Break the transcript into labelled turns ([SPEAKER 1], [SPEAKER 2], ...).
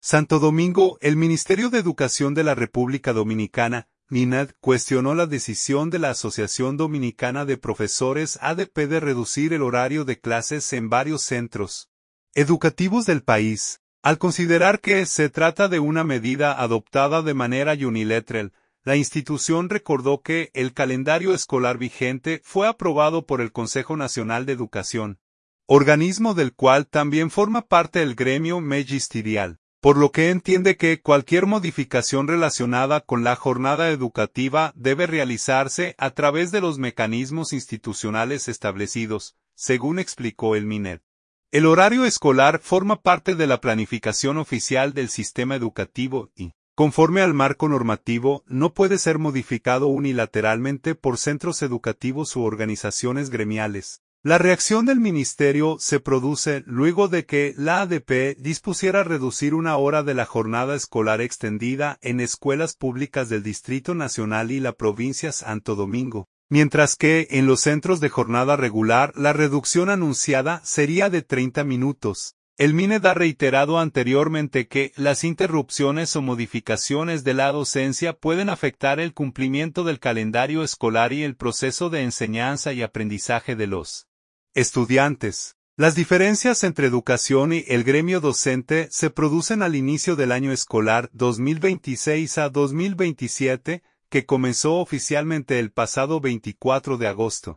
[SPEAKER 1] Santo Domingo, el Ministerio de Educación de la República Dominicana, MINED, cuestionó la decisión de la Asociación Dominicana de Profesores ADP de reducir el horario de clases en varios centros educativos del país, al considerar que se trata de una medida adoptada de manera unilateral. La institución recordó que el calendario escolar vigente fue aprobado por el Consejo Nacional de Educación, organismo del cual también forma parte el gremio magisterial, por lo que entiende que cualquier modificación relacionada con la jornada educativa debe realizarse a través de los mecanismos institucionales establecidos, según explicó el MINED. El horario escolar forma parte de la planificación oficial del sistema educativo y, conforme al marco normativo, no puede ser modificado unilateralmente por centros educativos u organizaciones gremiales. La reacción del ministerio se produce luego de que la ADP dispusiera reducir una hora de la jornada escolar extendida en escuelas públicas del Distrito Nacional y la provincia Santo Domingo, mientras que en los centros de jornada regular la reducción anunciada sería de 30 minutos. El MINED ha reiterado anteriormente que las interrupciones o modificaciones de la docencia pueden afectar el cumplimiento del calendario escolar y el proceso de enseñanza y aprendizaje de los estudiantes. Las diferencias entre educación y el gremio docente se producen al inicio del año escolar 2026 a 2027, que comenzó oficialmente el pasado 24 de agosto.